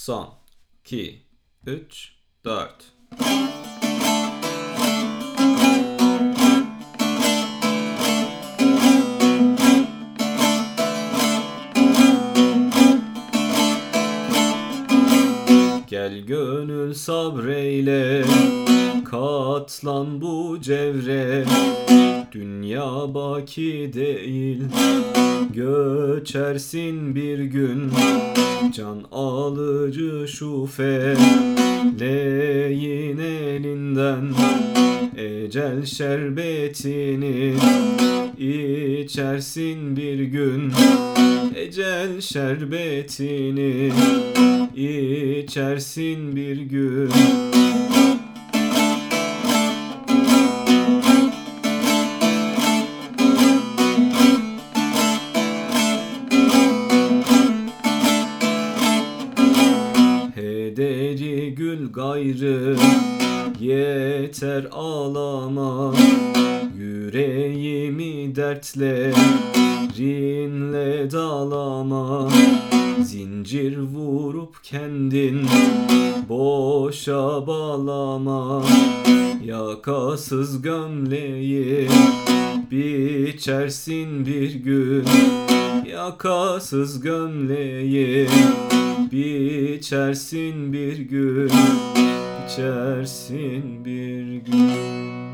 Son 2 3 4. Gel gönül sabreyle, katlan bu cevre. Dünya baki değil, göçersin bir gün. Can alıcı şu feleğin elinden, ecel şerbetini içersin bir gün. Ecel şerbetini içersin bir gün. Hederi gül gayrı, yeter ağlama. Yüreğimi dertlerinle dağlama. Zincir vurup kendin boşa bağlama. Yakasız gömleği biçersin bir gün. Yakasız gömleği biçersin bir gün. Biçersin bir gün.